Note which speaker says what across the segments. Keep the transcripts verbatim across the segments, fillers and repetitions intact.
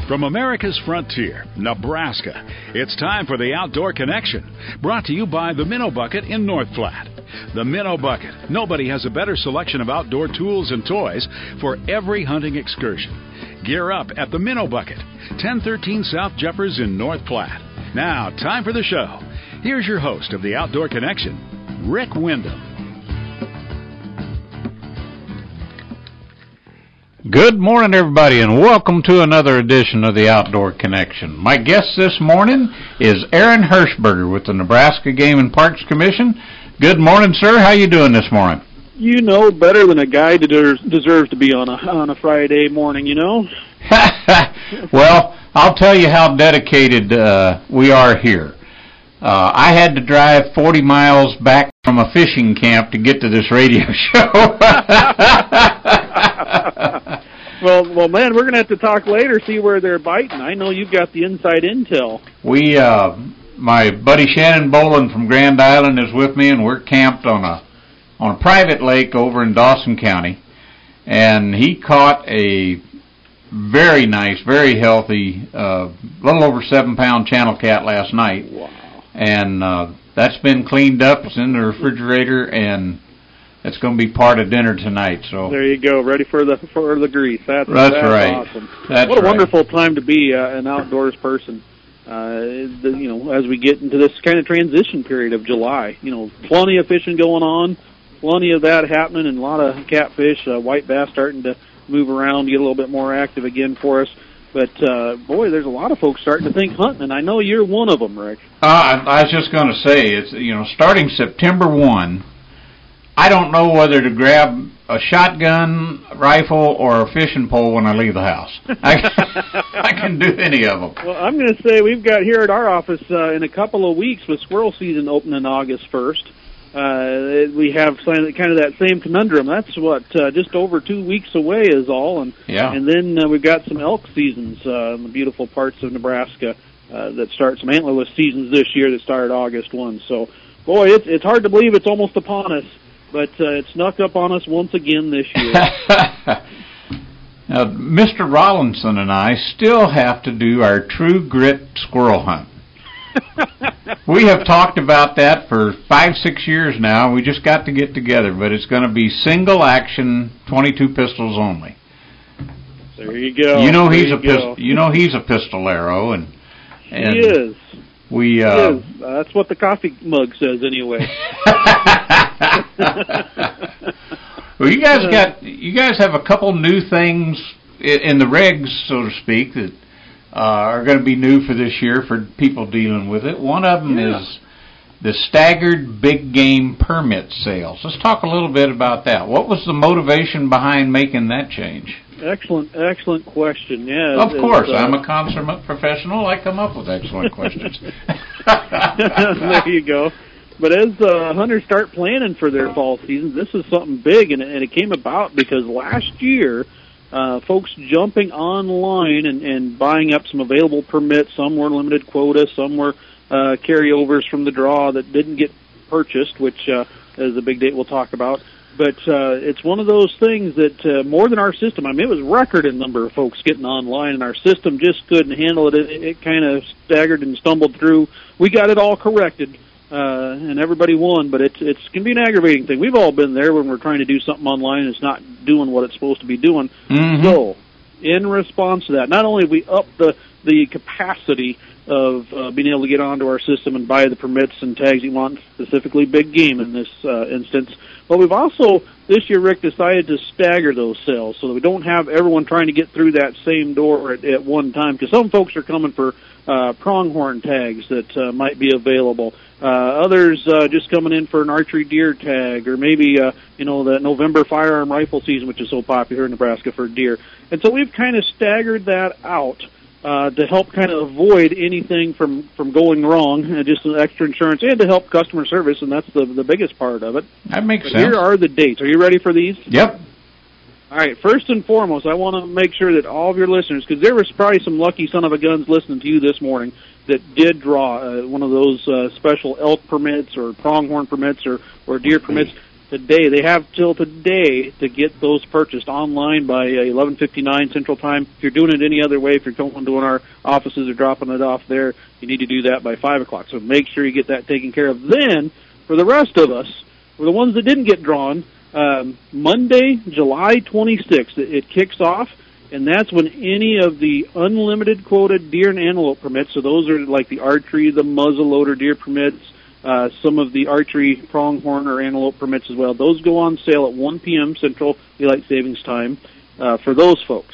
Speaker 1: From America's frontier, Nebraska, it's time for the Outdoor Connection, brought to you by the Minnow Bucket in North Platte. The Minnow Bucket. Nobody has a better selection of outdoor tools and toys for every hunting excursion. Gear up at the Minnow Bucket, ten thirteen South Jeffers in North Platte. Now, time for the show. Here's your host of the Outdoor Connection, Rick Wyndham.
Speaker 2: Good morning, everybody, and welcome to another edition of the Outdoor Connection. My guest this morning is Aaron Hershberger with the Nebraska Game and Parks Commission. Good morning, sir. How you doing this morning?
Speaker 3: You know better than a guy deserves, deserves to be on a on a Friday morning, you know?
Speaker 2: Well, I'll tell you how dedicated uh, we are here. Uh, I had to drive forty miles back from a fishing camp to get to this radio show.
Speaker 3: Well, well, man, we're going to have to talk later, see where they're biting. I know you've got the inside intel.
Speaker 2: We, uh, my buddy Shannon Boland from Grand Island is with me, and we're camped on a on a private lake over in Dawson County, and he caught a very nice, very healthy, uh, little over seven pound channel cat last night.
Speaker 3: Wow! And
Speaker 2: uh, that's been cleaned up. It's in the refrigerator, and it's going to be part of dinner tonight. So
Speaker 3: there you go, ready for the for the grease. That's,
Speaker 2: that's,
Speaker 3: that's
Speaker 2: right.
Speaker 3: Awesome.
Speaker 2: That's
Speaker 3: what a
Speaker 2: right.
Speaker 3: wonderful time to be uh, an outdoors person. Uh, the, you know, as we get into this kind of transition period of July, you know, plenty of fishing going on, plenty of that happening, and a lot of catfish, uh, white bass starting to move around, get a little bit more active again for us. But, uh, boy, there's a lot of folks starting to think hunting, and I know you're one of them, Rick.
Speaker 2: Uh, I, I was just going to say, it's you know, starting September first, I don't know whether to grab a shotgun, rifle, or a fishing pole when I leave the house. I, I can do any of them.
Speaker 3: Well, I'm going to say we've got here at our office uh, in a couple of weeks with squirrel season opening August first. Uh, we have kind of that same conundrum. That's what uh, just over two weeks away is all, and
Speaker 2: yeah.
Speaker 3: and then uh, we've got some elk seasons uh, in the beautiful parts of Nebraska uh, that start some antlerless seasons this year that started August first. So, boy, it's it's hard to believe it's almost upon us, but uh, it snuck up on us once again this year.
Speaker 2: Now, Mister Rollinson and I still have to do our True Grit squirrel hunt. We have talked about that for five, six years now. We just got to get together, but it's going to be single action, twenty-two pistols only.
Speaker 3: There you go.
Speaker 2: You know
Speaker 3: there
Speaker 2: he's
Speaker 3: you
Speaker 2: a pistol. You know he's a pistolero, and and
Speaker 3: he is.
Speaker 2: We uh,
Speaker 3: he is. Uh, that's what the coffee mug says, anyway.
Speaker 2: Well, you guys got you guys have a couple new things in the regs, so to speak, that Uh, are going to be new for this year for people dealing with it. One of them
Speaker 3: yeah.
Speaker 2: is the staggered big game permit sales. Let's talk a little bit about that. What was the motivation behind making that change?
Speaker 3: Excellent, excellent question. Yeah,
Speaker 2: of course,
Speaker 3: uh,
Speaker 2: I'm a consummate professional. I come up with excellent questions.
Speaker 3: There you go. But as uh, hunters start planning for their fall season, this is something big, and, and it came about because last year, Uh, folks jumping online and, and buying up some available permits. Some were limited quota, some were uh, carryovers from the draw that didn't get purchased, which uh, is a big date we'll talk about. But uh, it's one of those things that uh, more than our system, I mean, it was record in number of folks getting online, and our system just couldn't handle it. It, it kind of staggered and stumbled through. We got it all corrected. Uh, and everybody won, but it's it's can be an aggravating thing. We've all been there when we're trying to do something online and it's not doing what it's supposed to be doing.
Speaker 2: Mm-hmm.
Speaker 3: So, in response to that, not only have we upped the the capacity of uh, being able to get onto our system and buy the permits and tags you want, specifically big game in this uh, instance, but we've also this year, Rick, decided to stagger those sales so that we don't have everyone trying to get through that same door at, at one time. Because some folks are coming for uh, pronghorn tags that uh, might be available. Uh, others uh, just coming in for an archery deer tag, or maybe uh, you know the November firearm rifle season, which is so popular in Nebraska for deer. And so we've kind of staggered that out uh, to help kind of avoid anything from, from going wrong, uh, just an extra insurance, and to help customer service, and that's the the biggest part of it.
Speaker 2: That makes
Speaker 3: but
Speaker 2: sense.
Speaker 3: Here are the dates. Are you ready for these?
Speaker 2: Yep.
Speaker 3: All right, first and foremost, I want to make sure that all of your listeners, because there was probably some lucky son-of-a-guns listening to you this morning that did draw uh, one of those uh, special elk permits or pronghorn permits or, or deer permits. today. They have till today to get those purchased online by eleven fifty-nine Central Time. If you're doing it any other way, if you're going to our offices or dropping it off there, you need to do that by five o'clock. So make sure you get that taken care of. Then, for the rest of us, for the ones that didn't get drawn, um, Monday, July twenty-sixth, it, it kicks off. And that's when any of the unlimited quoted deer and antelope permits, so those are like the archery, the muzzleloader deer permits, uh, some of the archery pronghorn or antelope permits as well, those go on sale at one p.m. Central Daylight Savings Time uh, for those folks.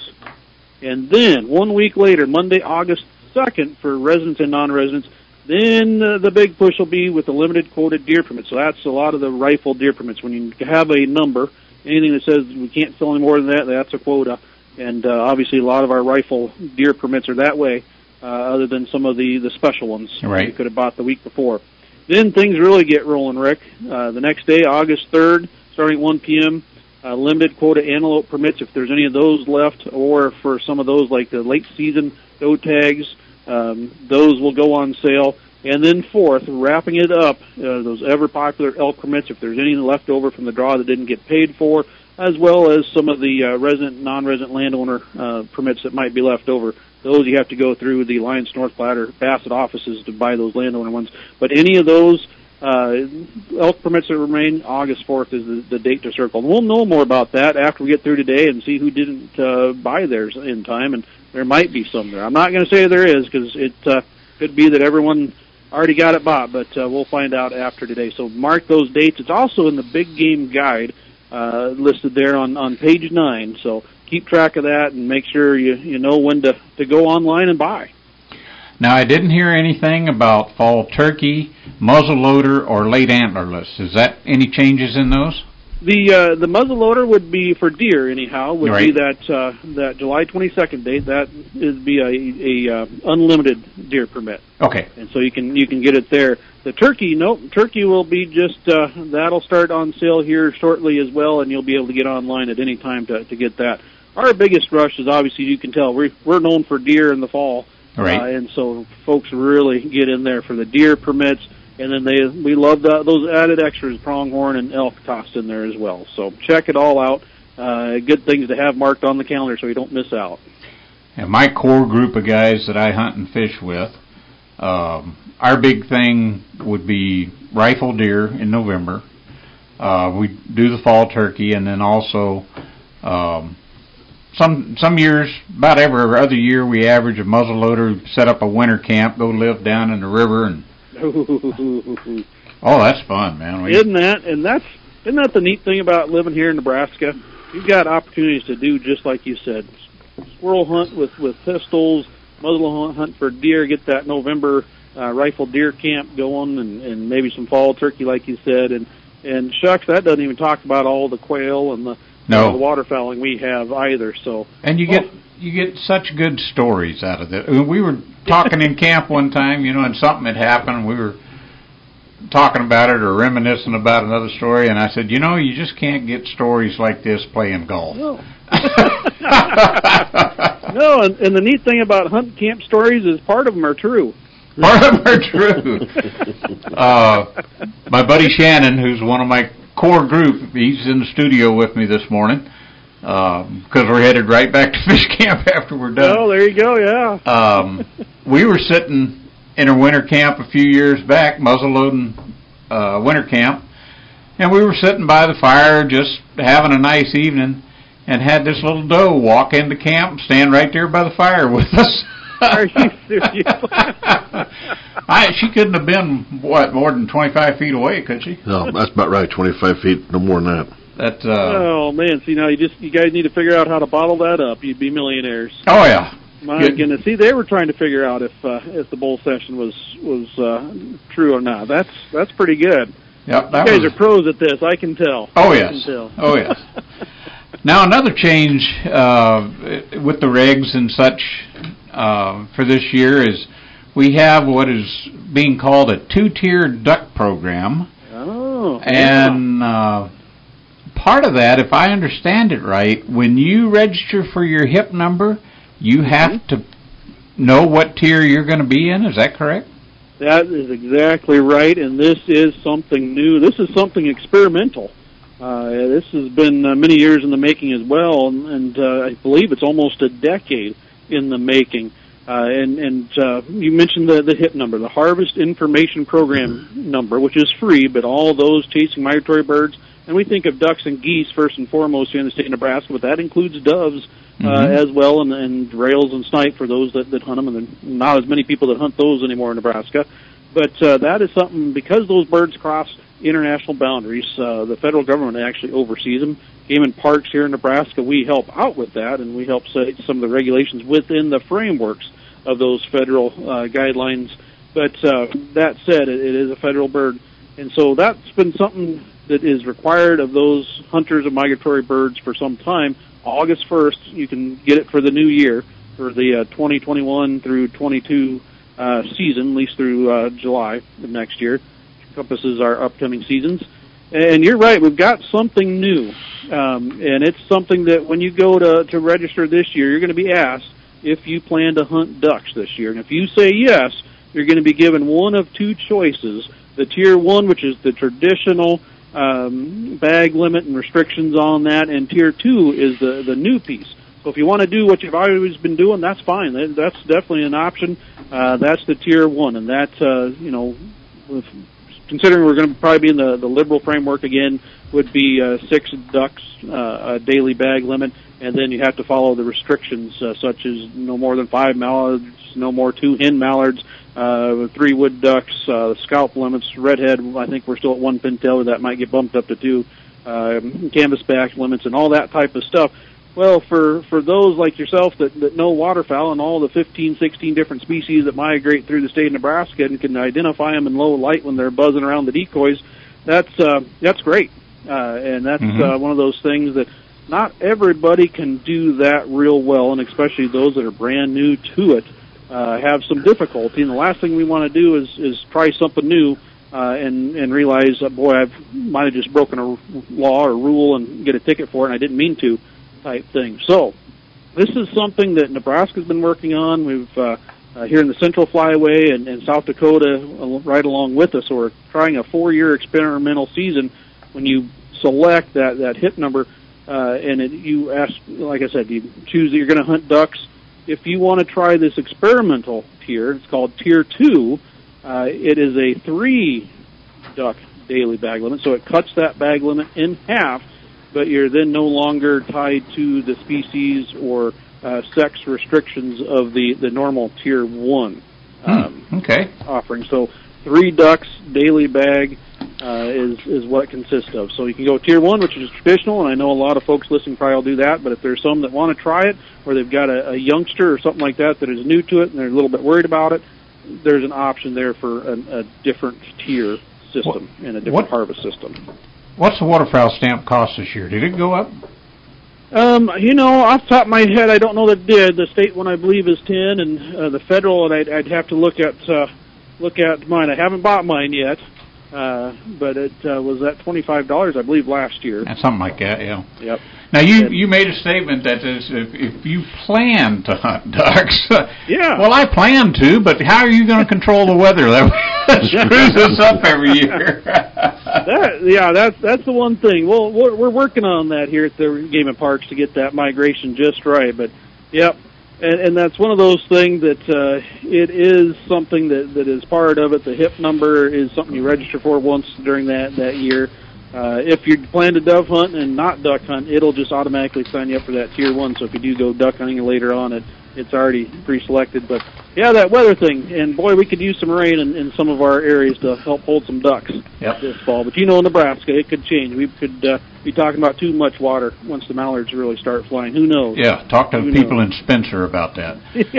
Speaker 3: And then one week later, Monday, August second, for residents and non-residents, then uh, the big push will be with the limited quoted deer permits. So that's a lot of the rifle deer permits. When you have a number, anything that says we can't sell any more than that, that's a quota. And uh, obviously, a lot of our rifle deer permits are that way, uh, other than some of the, the special ones
Speaker 2: right.
Speaker 3: you could have bought the week before. Then things really get rolling, Rick. Uh, the next day, August third, starting at one p.m., uh, limited quota antelope permits, if there's any of those left, or for some of those like the late season doe tags, um, those will go on sale. And then fourth, wrapping it up, uh, those ever popular elk permits, if there's any left over from the draw that didn't get paid for, as well as some of the uh, resident, non-resident landowner uh, permits that might be left over. Those you have to go through the Alliance North Platte or Bassett offices to buy those landowner ones. But any of those uh, elk permits that remain, August fourth is the, the date to circle. And we'll know more about that after we get through today and see who didn't uh, buy theirs in time, and there might be some there. I'm not going to say there is, because it uh, could be that everyone already got it bought, but uh, we'll find out after today. So mark those dates. It's also in the Big Game Guide, Uh, listed there on, on page nine, so keep track of that and make sure you, you know when to, to go online and buy.
Speaker 2: Now, I didn't hear anything about fall turkey, muzzleloader, or late antlerless. Is that any changes in those?
Speaker 3: The uh, the muzzleloader would be for deer, anyhow, would
Speaker 2: right.
Speaker 3: be that uh, that July twenty-second date. That would be a, a uh, unlimited deer permit.
Speaker 2: Okay.
Speaker 3: And so you can you can get it there. The turkey, nope, turkey will be just, uh, that'll start on sale here shortly as well, and you'll be able to get online at any time to, to get that. Our biggest rush is, obviously, you can tell, we're, we're known for deer in the fall.
Speaker 2: Right.
Speaker 3: Uh, and so folks really get in there for the deer permits, and then they we love the, those added extras, pronghorn and elk tossed in there as well. So check it all out. Uh, good things to have marked on the calendar so you don't miss out.
Speaker 2: And my core group of guys that I hunt and fish with, um, our big thing would be rifle deer in November. Uh, we do the fall turkey, and then also um, some some years, about every other year, we average a muzzleloader, set up a winter camp, go live down in the river, and oh, that's fun, man. We,
Speaker 3: isn't that? And that's isn't that the neat thing about living here in Nebraska? You've got opportunities to do just like you said, squirrel hunt with with pistols, muzzle hunt for deer, get that November uh, rifle deer camp going, and, and maybe some fall turkey, like you said, and and shucks, that doesn't even talk about all the quail and the
Speaker 2: no.
Speaker 3: uh, the waterfowling we have either. So
Speaker 2: and you
Speaker 3: well,
Speaker 2: get you get such good stories out of it. We were talking in camp one time, you know, and something had happened. We were talking about it or reminiscing about another story, and I said, you know, you just can't get stories like this playing golf.
Speaker 3: No. No, and, and the neat thing about hunt camp stories is part of them are true.
Speaker 2: Part of them are true. uh, my buddy Shannon, who's one of my core group, he's in the studio with me this morning because uh, we're headed right back to fish camp after we're done.
Speaker 3: Oh, there you go, yeah.
Speaker 2: Um, we were sitting in a winter camp a few years back, muzzleloading uh, winter camp, and we were sitting by the fire just having a nice evening, and had this little doe walk into camp, stand right there by the fire with us.
Speaker 3: Are you serious?
Speaker 2: I, she couldn't have been, what, more than twenty-five feet away, could she?
Speaker 4: No, that's about right, twenty-five feet, no more than that.
Speaker 2: That, uh,
Speaker 3: oh, man, see, now you just you guys need to figure out how to bottle that up. You'd be millionaires.
Speaker 2: Oh, yeah.
Speaker 3: My
Speaker 2: Good.
Speaker 3: goodness. See, they were trying to figure out if uh, if the bull session was, was uh, true or not. That's that's pretty good.
Speaker 2: Yep, that
Speaker 3: you guys
Speaker 2: was...
Speaker 3: are pros at this, I can tell.
Speaker 2: Oh,
Speaker 3: I
Speaker 2: yes.
Speaker 3: can tell.
Speaker 2: Oh, yes. Now, another change uh, with the regs and such uh, for this year is we have what is being called a two-tier duck program.
Speaker 3: Oh.
Speaker 2: And uh, part of that, if I understand it right, when you register for your H I P number, you have mm-hmm. to know what tier you're going to be in. Is that correct?
Speaker 3: That is exactly right, and this is something new. This is something experimental. Uh, this has been uh, many years in the making as well, and, and uh, I believe it's almost a decade in the making. Uh, and and uh, you mentioned the, the H I P number, the Harvest Information Program number, which is free, but all those chasing migratory birds, and we think of ducks and geese first and foremost here in the state of Nebraska, but that includes doves uh, mm-hmm. as well, and, and rails and snipe for those that, that hunt them, and there are not as many people that hunt those anymore in Nebraska. But uh, that is something, because those birds cross international boundaries, uh, the federal government actually oversees them. Game and Parks here in Nebraska, we help out with that, and we help set some of the regulations within the frameworks of those federal uh, guidelines. But uh, that said, it, it is a federal bird, and so that's been something that is required of those hunters of migratory birds for some time. August first, you can get it for the new year, for the uh, twenty twenty-one through twenty-two uh, season, at least through uh, July of next year. Encompasses our upcoming seasons. And you're right, we've got something new. Um, and it's something that when you go to, to register this year, you're going to be asked if you plan to hunt ducks this year. And if you say yes, you're going to be given one of two choices. The Tier one, which is the traditional um, bag limit and restrictions on that, and Tier two is the, the new piece. So if you want to do what you've always been doing, that's fine. That's definitely an option. Uh, that's the Tier one, and that, uh, you know, with considering we're going to probably be in the, the liberal framework again, would be uh, six ducks, uh, a daily bag limit, and then you have to follow the restrictions uh, such as no more than five mallards, no more two hen mallards, uh, three wood ducks, uh, scalp limits, redhead, I think we're still at one pintail, that might get bumped up to two, uh, canvasback limits, and all that type of stuff. Well, for, for those like yourself that, that know waterfowl and all the fifteen, sixteen different species that migrate through the state of Nebraska and can identify them in low light when they're buzzing around the decoys, that's uh, that's great. Uh, and that's mm-hmm. uh, one of those things that not everybody can do that real well, and especially those that are brand new to it uh, have some difficulty. And the last thing we want to do is, is try something new uh, and, and realize, uh, boy, I might have just broken a law or rule and get a ticket for it, and I didn't mean to. Type thing. So this is something that Nebraska's been working on. We've uh, uh, here in the Central Flyway and, and South Dakota uh, right along with us. So we're trying a four-year experimental season. When you select that that H I P number, uh, and it, you ask, like I said, you choose that you're going to hunt ducks. If you want to try this experimental tier, it's called Tier two. Uh, it is a three duck daily bag limit, so it cuts that bag limit in half. But you're then no longer tied to the species or uh, sex restrictions of the, the normal Tier one um,
Speaker 2: hmm. okay.
Speaker 3: offering. So three ducks, daily bag uh, is, is what it consists of. So you can go Tier one, which is traditional, and I know a lot of folks listening probably will do that, but if there's some that want to try it, or they've got a, a youngster or something like that that is new to it and they're a little bit worried about it, there's an option there for a, a different tier system what, and a different what? harvest system.
Speaker 2: What's the waterfowl stamp cost this year? Did it go up?
Speaker 3: Um, you know, off the top of my head, I don't know that it did. The state one, I believe, is ten, and uh, the federal, and I'd, I'd have to look at uh, look at mine. I haven't bought mine yet, uh, but it uh, was at twenty-five dollars, I believe, last year.
Speaker 2: And something like that, yeah.
Speaker 3: Yep.
Speaker 2: Now, you, you made a statement that is, if, if you plan to hunt ducks,
Speaker 3: yeah.
Speaker 2: Well, I plan to, but how are you going to control the weather? That screws us up every year.
Speaker 3: that, yeah, that's that's the one thing. Well, we're, we're working on that here at the Game and Parks to get that migration just right. But, yep, and, and that's one of those things that uh, it is something that, that is part of it. The H I P number is something you register for once during that, that year. Uh, if you plan to dove hunt and not duck hunt, it'll just automatically sign you up for that Tier one. So if you do go duck hunting later on, it it's already pre-selected. But, yeah, that weather thing, and, boy, we could use some rain in, in some of our areas to help hold some ducks
Speaker 2: yep.
Speaker 3: this fall. But, you know, in Nebraska, it could change. We could uh, be talking about too much water once the mallards really start flying. Who knows?
Speaker 2: Yeah, talk to
Speaker 3: Who
Speaker 2: people
Speaker 3: knows?
Speaker 2: in Spencer about that.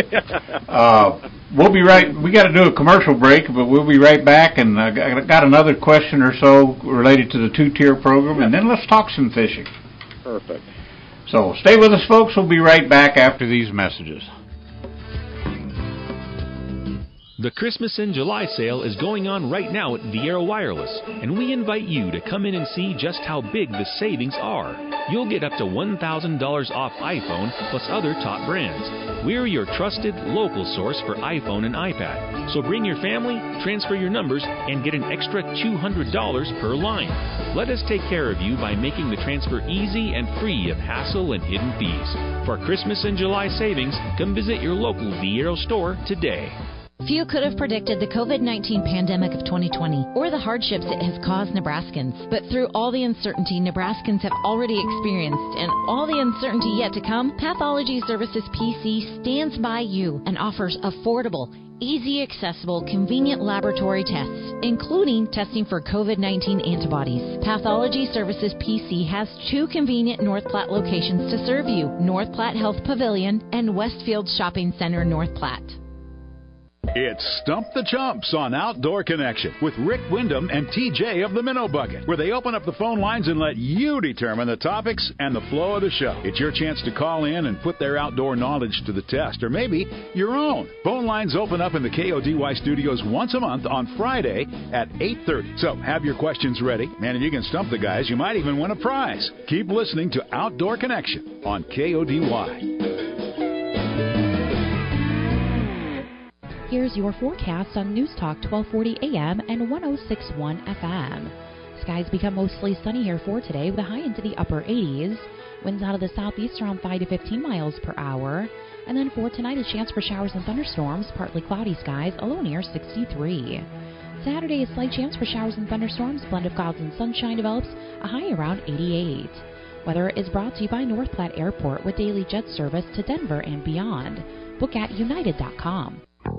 Speaker 2: uh, we'll be right. We got to do a commercial break, but we'll be right back. And I uh, got another question or so related to the two-tier program, and then let's talk some fishing.
Speaker 3: Perfect.
Speaker 2: So stay with us, folks. We'll be right back after these messages.
Speaker 5: The Christmas in July sale is going on right now at Viera Wireless, and we invite you to come in and see just how big the savings are. You'll get up to one thousand dollars off iPhone plus other top brands. We're your trusted local source for iPhone and iPad. So bring your family, transfer your numbers, and get an extra two hundred dollars per line. Let us take care of you by making the transfer easy and free of hassle and hidden fees. For Christmas in July savings, come visit your local Viera store today.
Speaker 6: Few could have predicted the COVID nineteen pandemic of twenty twenty or the hardships it has caused Nebraskans. But through all the uncertainty Nebraskans have already experienced and all the uncertainty yet to come, Pathology Services P C stands by you and offers affordable, easy, accessible, convenient laboratory tests, including testing for COVID nineteen antibodies. Pathology Services P C has two convenient North Platte locations to serve you, North Platte Health Pavilion and Westfield Shopping Center, North Platte.
Speaker 1: It's Stump the Chumps on Outdoor Connection with Rick Wyndham and T J of the Minnow Bucket, where they open up the phone lines and let you determine the topics and the flow of the show. It's your chance to call in and put their outdoor knowledge to the test, or maybe your own. Phone lines open up in the K O D Y studios once a month on Friday at eight thirty. So have your questions ready, and if you can stump the guys, you might even win a prize. Keep listening to Outdoor Connection on K O D Y.
Speaker 7: Here's your forecast on News Talk twelve forty A M and one oh six point one F M. Skies become mostly sunny here for today with a high into the upper eighties. Winds out of the southeast around five to fifteen miles per hour. And then for tonight, a chance for showers and thunderstorms, partly cloudy skies, a low near sixty-three. Saturday, a slight chance for showers and thunderstorms, blend of clouds and sunshine develops, a high around eighty-eight. Weather is brought to you by North Platte Airport with daily jet service to Denver and beyond. Book at united dot com.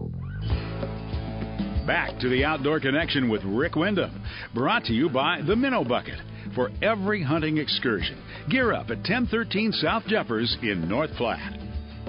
Speaker 1: Back to the Outdoor Connection with Rick Wyndham, brought to you by the Minnow Bucket. For every hunting excursion, gear up at ten thirteen South Jeffers in North Platte.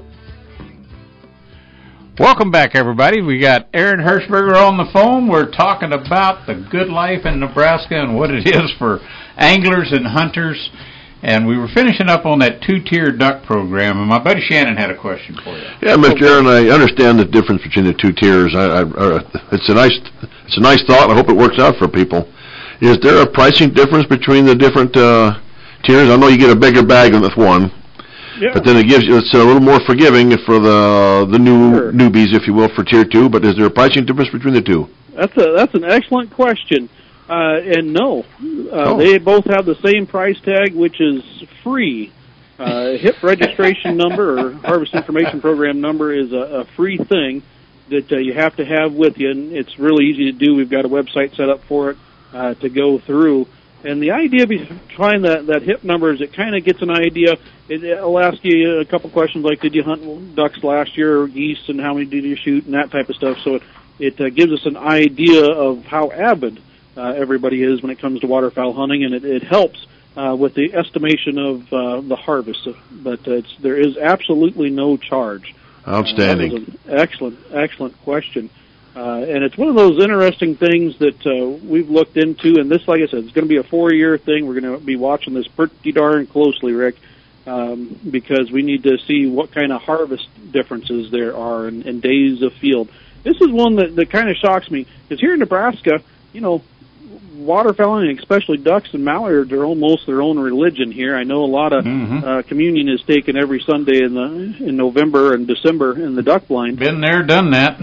Speaker 2: Welcome back, everybody. We got Aaron Hirschberger on the phone. We're talking about the good life in Nebraska and what it is for anglers and hunters. And we were finishing up on that two-tier duck program, and my buddy Shannon had a question for you.
Speaker 4: Yeah, Mister Aaron, I understand the difference between the two tiers. I, I, uh, it's a nice, it's a nice thought. I hope it works out for people. Is there a pricing difference between the different uh, tiers? I know you get a bigger bag with one, yeah. But then it gives you it's a little more forgiving for the the new sure. newbies, if you will, for tier two. But is there a pricing difference between the two?
Speaker 3: That's a that's an excellent question. Uh, and no, uh, oh. They both have the same price tag, which is free. Uh, H I P registration number or Harvest Information Program number is a, a free thing that uh, you have to have with you, and it's really easy to do. We've got a website set up for it uh, to go through. And the idea behind that, that H I P number is it kind of gets an idea. It, it'll ask you a couple questions like, did you hunt ducks last year or geese, and how many did you shoot, and that type of stuff. So it, it uh, gives us an idea of how avid Uh, everybody is when it comes to waterfowl hunting, and it, it helps uh, with the estimation of uh, the harvest. But it's, there is absolutely no charge.
Speaker 4: Outstanding.
Speaker 3: Uh, that was an excellent, excellent question. Uh, and it's one of those interesting things that uh, we've looked into, and this, like I said, it's going to be a four-year thing. We're going to be watching this pretty darn closely, Rick, um, because we need to see what kind of harvest differences there are in, in days of field. This is one that, that kind of shocks me, because here in Nebraska, you know, waterfowling, especially ducks and mallards, are almost their own religion here. I know a lot of mm-hmm. uh, communion is taken every Sunday in the in November and December in the duck blind.
Speaker 2: Been there, done that.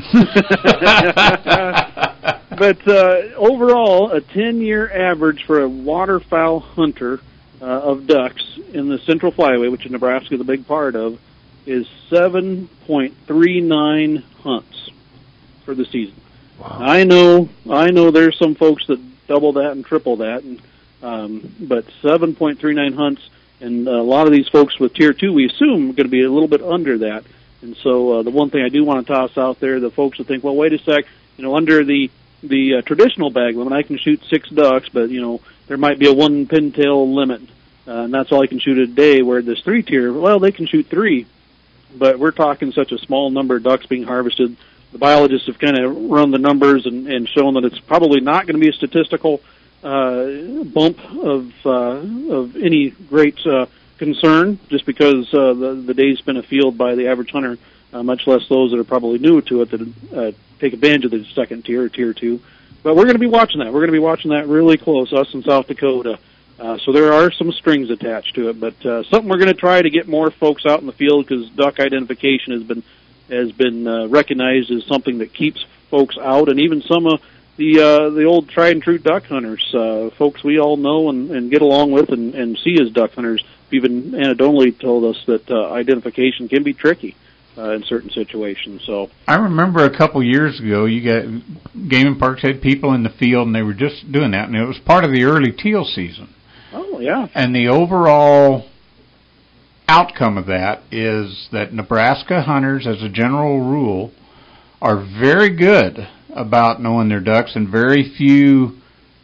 Speaker 3: But uh, overall, a ten-year average for a waterfowl hunter uh, of ducks in the Central Flyway, which Nebraska is a big part of, is seven point three nine hunts for the season. Wow. I know, I know. There's some folks that double that and triple that, and um, but seven point three nine hunts, and a lot of these folks with tier two, we assume, are going to be a little bit under that. And so uh, the one thing I do want to toss out there, the folks that think, well, wait a sec, you know, under the the uh, traditional bag limit, I can shoot six ducks, but you know, there might be a one pintail limit, uh, and that's all I can shoot a day. Where this three tier, well, they can shoot three, but we're talking such a small number of ducks being harvested. The biologists have kind of run the numbers and, and shown that it's probably not going to be a statistical uh, bump of uh, of any great uh, concern, just because uh, the, the days spent afield by the average hunter uh, much less those that are probably new to it that uh, take advantage of the second tier or tier two. But we're going to be watching that. We're going to be watching that really close, us in South Dakota. Uh, so there are some strings attached to it, but uh, something we're going to try to get more folks out in the field, because duck identification has been has been uh, recognized as something that keeps folks out, and even some of the uh, the old tried and true duck hunters, uh, folks we all know and, and get along with and, and see as duck hunters, even anecdotally told us that uh, identification can be tricky uh, in certain situations. So
Speaker 2: I remember a couple years ago, you got Game and Parks had people in the field, and they were just doing that, and it was part of the early teal season.
Speaker 3: Oh yeah,
Speaker 2: and the overall outcome of that is that Nebraska hunters, as a general rule, are very good about knowing their ducks, and very few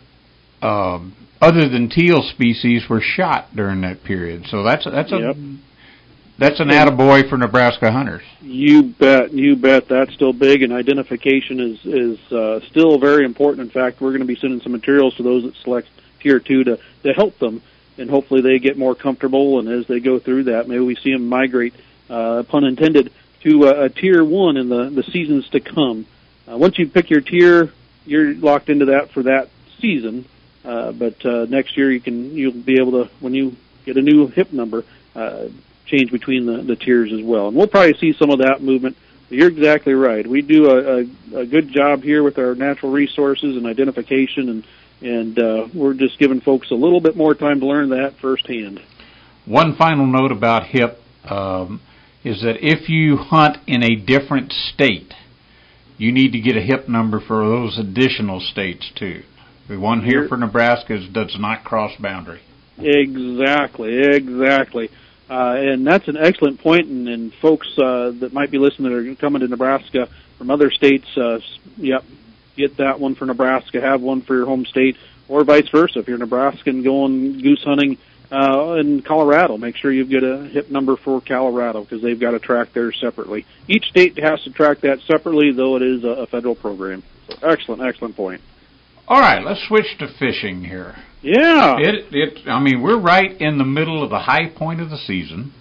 Speaker 2: um, other than teal species were shot during that period. So that's that's a
Speaker 3: yep.
Speaker 2: that's an attaboy for Nebraska hunters.
Speaker 3: You bet, you bet. That's still big, and identification is is uh, still very important. In fact, we're going to be sending some materials to those that select tier two to to help them, and hopefully they get more comfortable, and as they go through that, maybe we see them migrate, uh, pun intended, to a, a tier one in the, the seasons to come. Uh, once you pick your tier, you're locked into that for that season, uh, but uh, next year you can, you'll be able to, when you get a new hip number, uh, change between the, the tiers as well. And we'll probably see some of that movement. But you're exactly right. We do a, a, a good job here with our natural resources and identification, and And uh, we're just giving folks a little bit more time to learn that firsthand.
Speaker 2: One final note about hip um, is that if you hunt in a different state, you need to get a hip number for those additional states too. The one here for Nebraska is, does not cross boundary.
Speaker 3: Exactly, exactly. Uh, and that's an excellent point, and, and folks uh, that might be listening that are coming to Nebraska from other states, uh, yep, get that one for Nebraska, have one for your home state, or vice versa. If you're Nebraskan going goose hunting uh, in Colorado, make sure you get a hip number for Colorado, because they've got to track theirs separately. Each state has to track that separately, though it is a, a federal program. So excellent, excellent point.
Speaker 2: All right, let's switch to fishing here.
Speaker 3: Yeah.
Speaker 2: It, it. I mean, we're right in the middle of the high point of the season.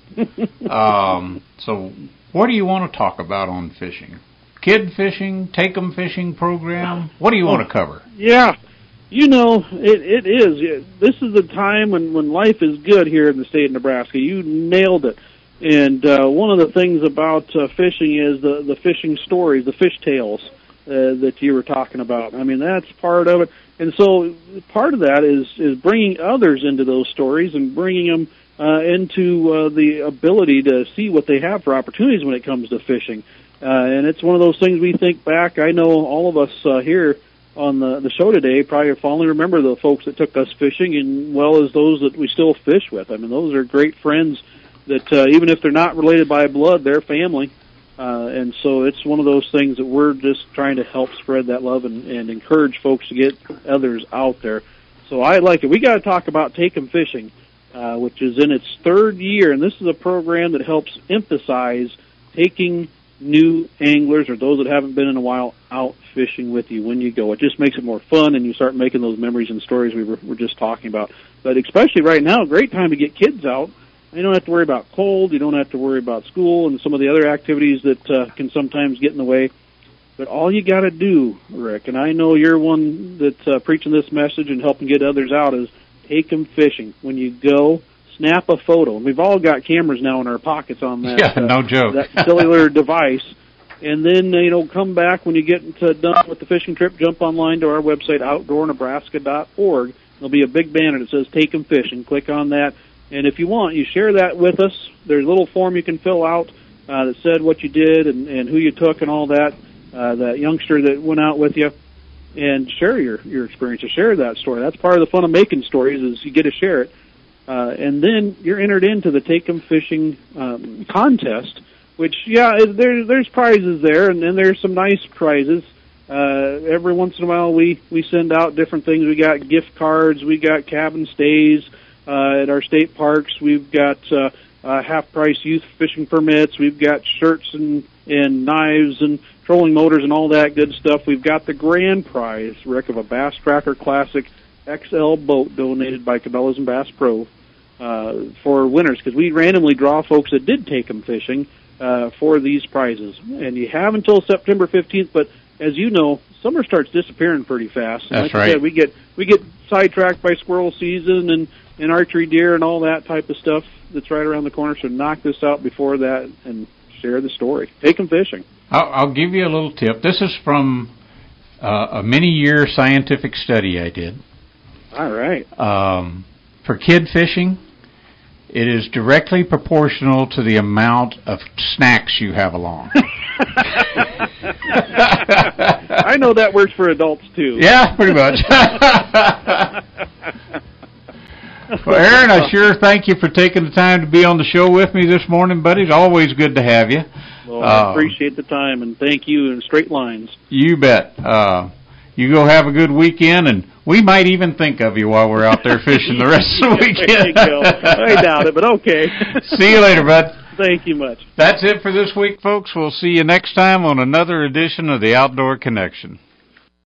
Speaker 2: um, so what do you want to talk about on fishing? Kid fishing, take-em fishing program? What do you want to cover?
Speaker 3: Yeah, you know, it, it is. This is the time when, when life is good here in the state of Nebraska. You nailed it. And uh, one of the things about uh, fishing is the, the fishing stories, the fish tales uh, that you were talking about. I mean, that's part of it. And so part of that is, is bringing others into those stories and bringing them uh, into uh, the ability to see what they have for opportunities when it comes to fishing. Uh, and it's one of those things we think back. I know all of us uh, here on the, the show today probably fondly remember the folks that took us fishing, and well as those that we still fish with. I mean, those are great friends that uh, even if they're not related by blood, they're family. Uh, and so it's one of those things that we're just trying to help spread that love and, and encourage folks to get others out there. So I like it. We got to talk about Take-em Fishing, uh, which is in its third year, and this is a program that helps emphasize taking new anglers or those that haven't been in a while out fishing with you when you go. It just makes it more fun, and you start making those memories and stories we were, were just talking about. But especially right now, great time to get kids out. You don't have to worry about cold. You don't have to worry about school and some of the other activities that uh, can sometimes get in the way. But all you got to do, Rick, and I know you're one that's uh, preaching this message and helping get others out, is take them fishing. When you go, snap a photo. We've all got cameras now in our pockets on that.
Speaker 2: Yeah,
Speaker 3: uh,
Speaker 2: no joke.
Speaker 3: that cellular device. And then, uh, you know, come back when you get to, done with the fishing trip, jump online to our website, outdoor nebraska dot org. There'll be a big banner that says Take 'em Fishing. Click on that. And if you want, you share that with us. There's a little form you can fill out uh, that said what you did and, and who you took and all that, uh, that youngster that went out with you. And share your, your experience, or share that story. That's part of the fun of making stories, is you get to share it. Uh, and then you're entered into the Take 'em Fishing um, contest, which, yeah, there, there's prizes there, and then there's some nice prizes. Uh, every once in a while we, we send out different things. We got gift cards, we got cabin stays uh, at our state parks, we've got uh, uh, half-price youth fishing permits, we've got shirts and, and knives and trolling motors and all that good stuff. We've got the grand prize, Rick, of a Bass Tracker Classic X L boat donated by Cabela's and Bass Pro uh, for winners, because we randomly draw folks that did take them fishing uh, for these prizes. And you have until September fifteenth, but as you know, summer starts disappearing pretty fast. And
Speaker 2: That's
Speaker 3: like I
Speaker 2: right.
Speaker 3: said, we get we get sidetracked by squirrel season and, and archery deer and all that type of stuff that's right around the corner. So knock this out before that and share the story. Take them fishing.
Speaker 2: I'll, I'll give you a little tip. This is from uh, a many-year scientific study I did.
Speaker 3: All right.
Speaker 2: Um, for kid fishing, it is directly proportional to the amount of snacks you have along.
Speaker 3: I know that works for adults, too.
Speaker 2: Yeah, pretty much. Well, Aaron, I sure thank you for taking the time to be on the show with me this morning, buddy. It's always good to have you.
Speaker 3: Well, I
Speaker 2: Uh,
Speaker 3: appreciate the time, and thank you in straight lines.
Speaker 2: You bet. Uh, you go have a good weekend, and we might even think of you while we're out there fishing the rest of the weekend.
Speaker 3: There you go. I doubt it, but okay.
Speaker 2: See you later, bud.
Speaker 3: Thank you much.
Speaker 2: That's it for this week, folks. We'll see you next time on another edition of the Outdoor Connection.